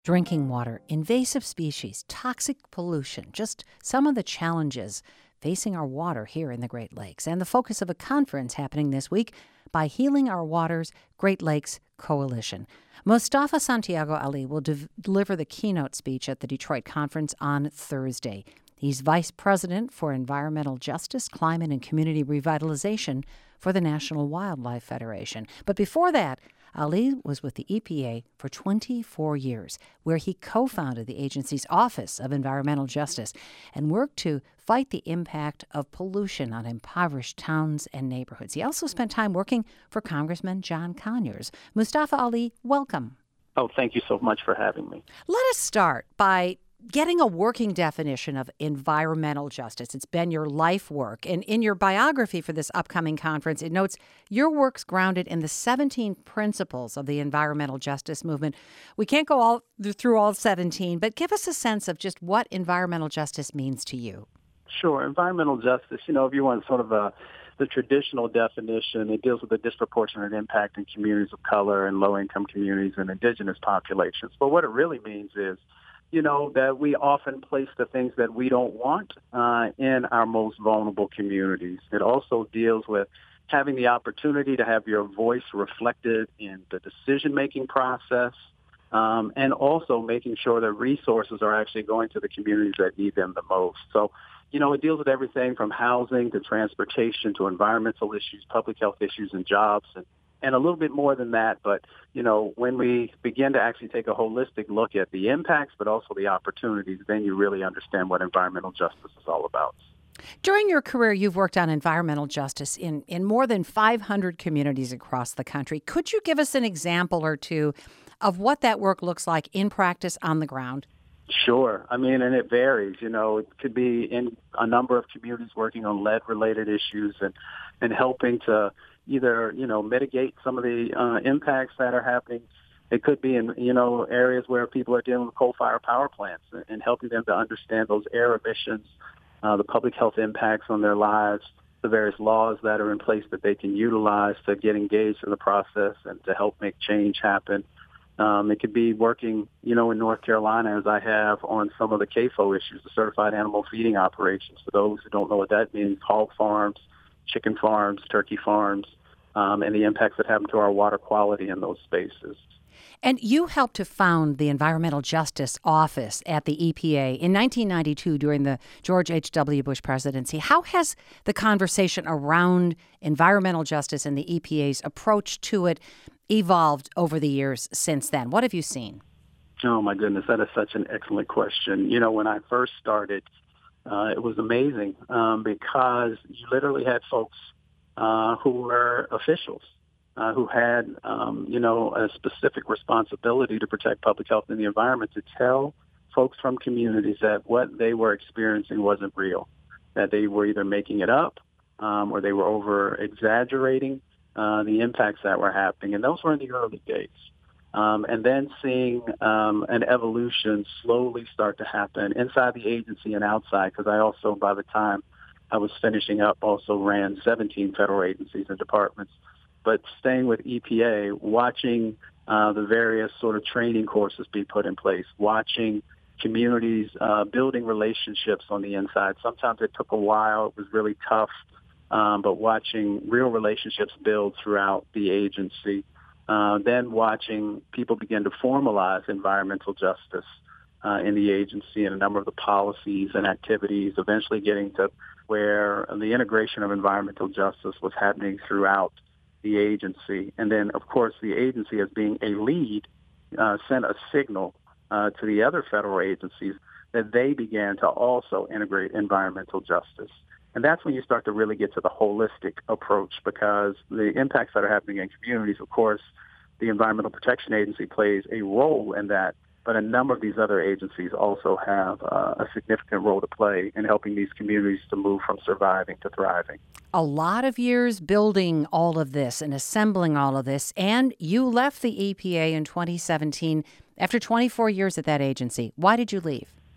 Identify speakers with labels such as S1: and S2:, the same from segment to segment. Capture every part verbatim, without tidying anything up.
S1: Drinking water, invasive species, toxic pollution, just some of the challenges facing our water here in the Great Lakes. And the focus of a conference happening this week by Healing Our Waters Great Lakes Coalition. Mustafa Santiago Ali will de- deliver the keynote speech at the Detroit conference on Thursday. He's Vice President for Environmental Justice, Climate, and Community Revitalization for the National Wildlife Federation. But before that, Ali was with the E P A for twenty-four years, where he co-founded the agency's Office of Environmental Justice and worked to fight the impact of pollution on impoverished towns and neighborhoods. He also spent time working for Congressman John Conyers. Mustafa Ali, welcome.
S2: Oh, thank you so much for having me.
S1: Let us start by getting a working definition of environmental justice. It's been your life work. And in your biography for this upcoming conference, it notes your work's grounded in the seventeen principles of the environmental justice movement. We can't go all through all seventeen, but give us a sense of just what environmental justice means to you.
S2: Sure. Environmental justice, you know, if you want sort of a the traditional definition, it deals with the disproportionate impact in communities of color and low-income communities and indigenous populations. But what it really means is, you know, that we often place the things that we don't want uh, in our most vulnerable communities. It also deals with having the opportunity to have your voice reflected in the decision-making process, um, and also making sure that resources are actually going to the communities that need them the most. So, you know, it deals with everything from housing to transportation to environmental issues, public health issues, and jobs, and And a little bit more than that, but, you know, when we begin to actually take a holistic look at the impacts, but also the opportunities, then you really understand what environmental justice is all about.
S1: During your career, you've worked on environmental justice in, in more than five hundred communities across the country. Could you give us an example or two of what that work looks like in practice on the ground?
S2: Sure. I mean, and it varies. You know, it could be in a number of communities working on lead-related issues and, and helping to either, you know, mitigate some of the uh, impacts that are happening. It could be in, you know, areas where people are dealing with coal-fired power plants and, and helping them to understand those air emissions, uh, the public health impacts on their lives, the various laws that are in place that they can utilize to get engaged in the process and to help make change happen. Um, it could be working, you know, in North Carolina, as I have, on some of the C A F O issues, the Certified Animal Feeding Operations. For those who don't know what that means, hog farms, chicken farms, turkey farms, um, and the impacts that happen to our water quality in those spaces.
S1: And you helped to found the Environmental Justice Office at the E P A in nineteen ninety-two during the George H W. Bush presidency. How has the conversation around environmental justice and the E P A's approach to it evolved over the years since then? What have you seen?
S2: Oh, my goodness, that is such an excellent question. You know, when I first started, Uh, it was amazing um, because you literally had folks uh, who were officials uh, who had, um, you know, a specific responsibility to protect public health and the environment to tell folks from communities that what they were experiencing wasn't real, that they were either making it up um, or they were over-exaggerating uh, the impacts that were happening. And those were in the early days. Um, and then seeing um, an evolution slowly start to happen inside the agency and outside, because I also, by the time I was finishing up, also ran seventeen federal agencies and departments. But staying with E P A, watching uh, the various sort of training courses be put in place, watching communities uh, building relationships on the inside. Sometimes it took a while. It was really tough. Um, but watching real relationships build throughout the agency. Uh, then watching people begin to formalize environmental justice uh, in the agency and a number of the policies and activities, eventually getting to where the integration of environmental justice was happening throughout the agency. And then, of course, the agency, as being a lead, uh, sent a signal uh, to the other federal agencies that they began to also integrate environmental justice. And that's when you start to really get to the holistic approach, because the impacts that are happening in communities, of course, the Environmental Protection Agency plays a role in that, but a number of these other agencies also have uh, a significant role to play in helping these communities to move from surviving to thriving.
S1: A lot of years building all of this and assembling all of this, and you left the E P A in twenty seventeen after twenty-four years at that agency. Why did you leave?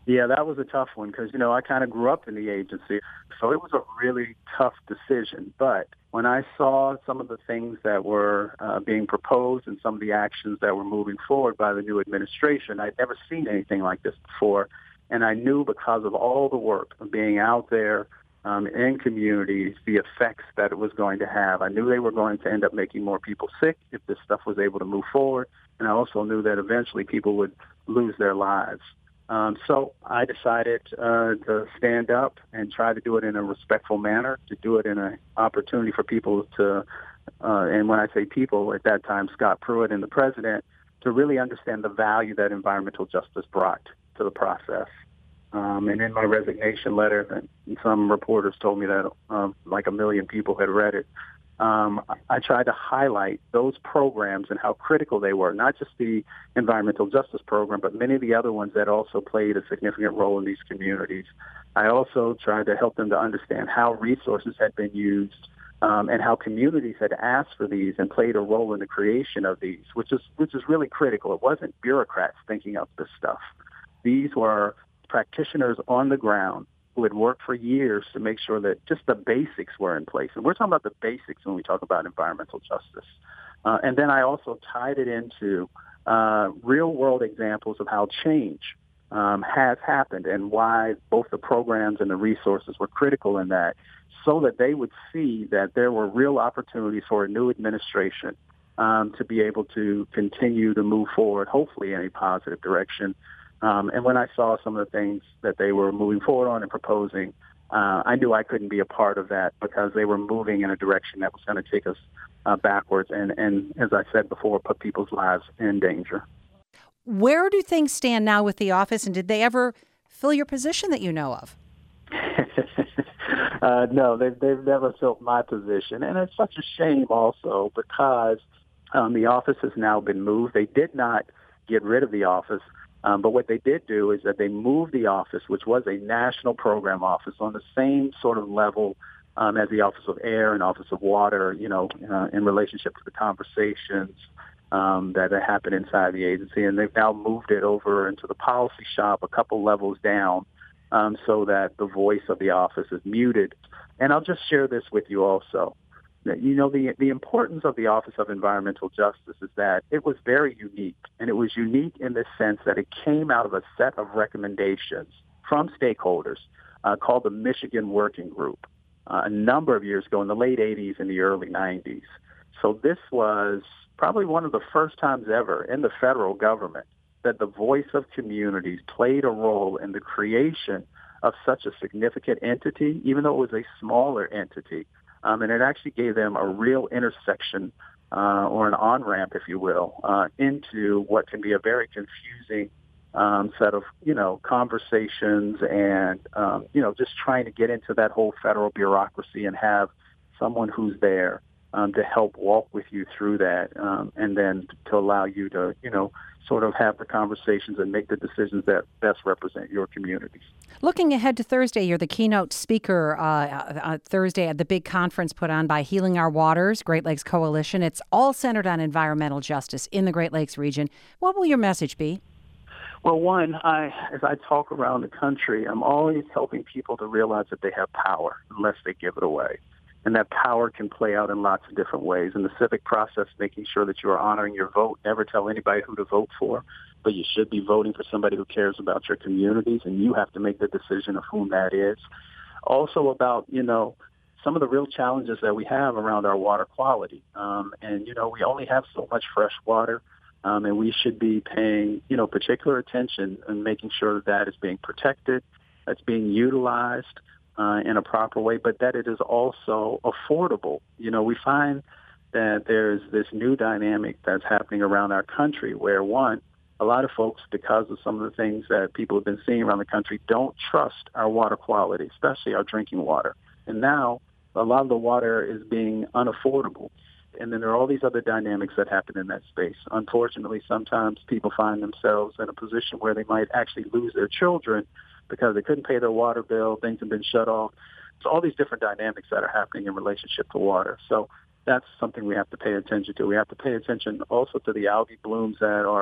S2: Yeah, that was a tough one because, you know, I kind of grew up in the agency. So it was a really tough decision. But when I saw some of the things that were uh, being proposed and some of the actions that were moving forward by the new administration, I'd never seen anything like this before. And I knew because of all the work of being out there um, in communities, the effects that it was going to have. I knew they were going to end up making more people sick if this stuff was able to move forward. And I also knew that eventually people would lose their lives. Um, so I decided uh, to stand up and try to do it in a respectful manner, to do it in an opportunity for people to, uh, and when I say people, at that time, Scott Pruitt and the president, to really understand the value that environmental justice brought to the process. Um, and in my resignation letter, and some reporters told me that um, like a million people had read it, Um, I tried to highlight those programs and how critical they were, not just the environmental justice program, but many of the other ones that also played a significant role in these communities. I also tried to help them to understand how resources had been used um, and how communities had asked for these and played a role in the creation of these, which is which is really critical. It wasn't bureaucrats thinking up this stuff. These were practitioners on the ground who had worked for years to make sure that just the basics were in place. And we're talking about the basics when we talk about environmental justice. Uh, and then I also tied it into uh, real-world examples of how change um, has happened and why both the programs and the resources were critical in that, so that they would see that there were real opportunities for a new administration um, to be able to continue to move forward, hopefully in a positive direction. Um, and when I saw some of the things that they were moving forward on and proposing, uh, I knew I couldn't be a part of that because they were moving in a direction that was going to take us uh, backwards and, and, as I said before, put people's lives in danger.
S1: Where do things stand now with the office, and did they ever fill your position that you know of?
S2: uh, no, they've, they've never filled my position. And it's such a shame also because um, the office has now been moved. They did not get rid of the office. Um, but what they did do is that they moved the office, which was a national program office, on the same sort of level um, as the Office of Air and Office of Water, you know, uh, in relationship to the conversations um, that happen inside the agency. And they've now moved it over into the policy shop a couple levels down um, so that the voice of the office is muted. And I'll just share this with you also. You know, the the importance of the Office of Environmental Justice is that it was very unique, and it was unique in the sense that it came out of a set of recommendations from stakeholders uh, called the Michigan Working Group uh, a number of years ago in the late eighties and the early nineties. So this was probably one of the first times ever in the federal government that the voice of communities played a role in the creation of such a significant entity, even though it was a smaller entity. Um, and it actually gave them a real intersection uh, or an on-ramp, if you will, uh, into what can be a very confusing um, set of, you know, conversations and, um, you know, just trying to get into that whole federal bureaucracy and have someone who's there um, to help walk with you through that um, and then to allow you to, you know, sort of have the conversations and make the decisions that best represent your communities.
S1: Looking ahead to Thursday, you're the keynote speaker uh, uh, Thursday at the big conference put on by Healing Our Waters, Great Lakes Coalition. It's all centered on environmental justice in the Great Lakes region. What will your message be?
S2: Well, one, I, as I talk around the country, I'm always helping people to realize that they have power unless they give it away. And that power can play out in lots of different ways. In the civic process, making sure that you are honoring your vote. Never tell anybody who to vote for, but you should be voting for somebody who cares about your communities, and you have to make the decision of whom that is. Also about, you know, some of the real challenges that we have around our water quality. Um, and, you know, we only have so much fresh water, um, and we should be paying, you know, particular attention and making sure that that is being protected, that's being utilized Uh, in a proper way, but that it is also affordable. You know, we find that there's this new dynamic that's happening around our country where, one, a lot of folks, because of some of the things that people have been seeing around the country, don't trust our water quality, especially our drinking water. And now a lot of the water is being unaffordable. And then there are all these other dynamics that happen in that space. Unfortunately, sometimes people find themselves in a position where they might actually lose their children because they couldn't pay their water bill, things have been shut off. So all these different dynamics that are happening in relationship to water. So that's something we have to pay attention to. We have to pay attention also to the algae blooms that are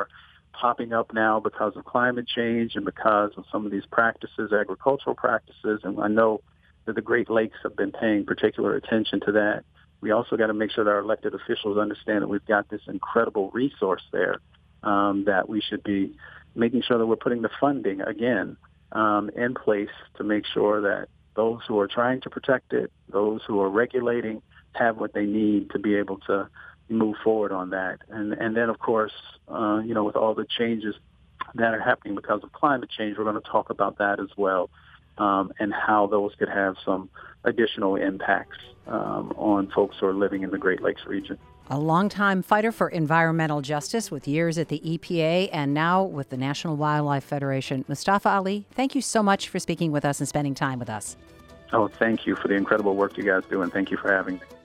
S2: popping up now because of climate change and because of some of these practices, agricultural practices. And I know that the Great Lakes have been paying particular attention to that. We also got to make sure that our elected officials understand that we've got this incredible resource there, um, that we should be making sure that we're putting the funding, again, um, in place to make sure that those who are trying to protect it, those who are regulating, have what they need to be able to move forward on that. And and then, of course, uh, you know, with all the changes that are happening because of climate change, we're going to talk about that as well, um, and how those could have some additional impacts um, on folks who are living in the Great Lakes region.
S1: A longtime fighter for environmental justice with years at the E P A and now with the National Wildlife Federation, Mustafa Ali, thank you so much for speaking with us and spending time with us.
S2: Oh, thank you for the incredible work you guys do, and thank you for having me.